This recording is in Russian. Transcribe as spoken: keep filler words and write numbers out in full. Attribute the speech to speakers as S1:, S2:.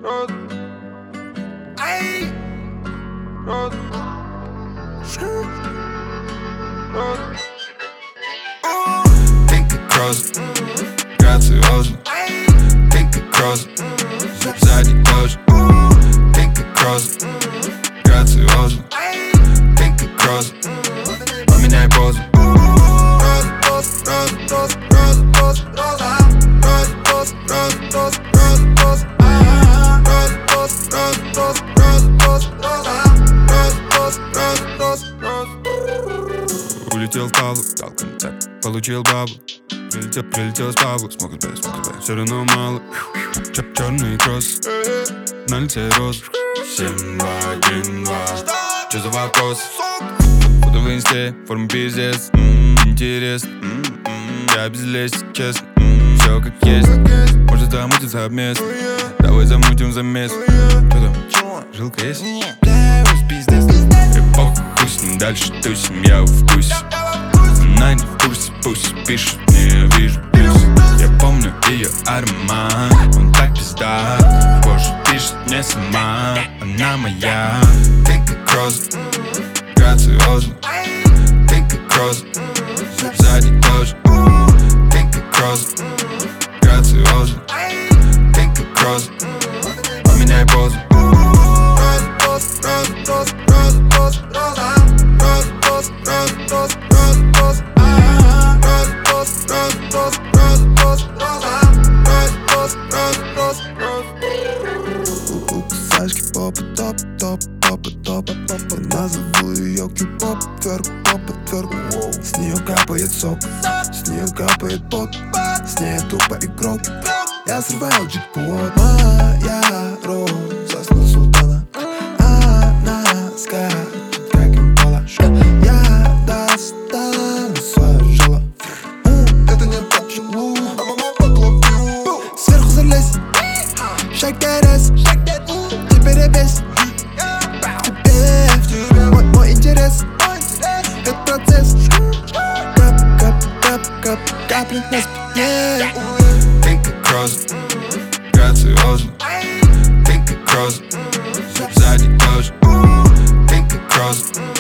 S1: Роз. Ай. Роз. Роз.
S2: Think across, грациозно. Think across, сзади тоже. Think across, грациозно. Think across, поменяй позу.
S1: Роз, роз, роз, роз, роз, роз, роза. Роз, роз, роз, роз, роз, роз. Роз, роз, роз, роз, роз, роз, роза. Роз, роз, роз, роз, роз.
S2: Улетел в Павлу, дал концерт, получил бабу. Прилетел, прилетел с Павлу, смог сбавить, смог сбавить. Все равно мало. Чер черный кросс, на лице роз. Семь, два, один, два. Че за вопрос? Фото в инсте, форма пиздец. М-м, Интересно, м-м, я без лести, честно. М-м, Все как есть, может замутиться обмес. Давай замутим замес. Че там? Жилка есть? Да, уж пиздец. Эпоха, хуй с ним, дальше тусим, я в вкусе. Она не в курсе, пусть пишет, не я вижу плюс. Я помню ее аромат, он так пизда. Позже пишет мне сама, она моя. Think across, грациозно. Think across, сзади тоже. Think across, грациозно. Think across, поменяй позу.
S1: Роз, роз, роз, роз, роз, роз, роза. Роз, роз, роз, роз, роз, роз. Роз, роз, роз, роз, роз, роз, роза. Роз, роз, роз, роз, роз.
S3: У кусачки попа топ, топ, попа топ, попа. Назову ее кью-поп, тверк, попа, тверк. С нее капает сок, с нее капает пот. С ней тупо игрок. Я срываю джекпот. Моя роза с султана. Она скачет, как импала. Я достану свое жало. Это не поцелуй, сверху залезь. Shake that ass, теперь я весь в тебе, мой, мой интерес. Это процесс. Кап, кап, кап, кап, капли на спине.
S2: Think across, грациозно. Think across, сзади тоже. Think across,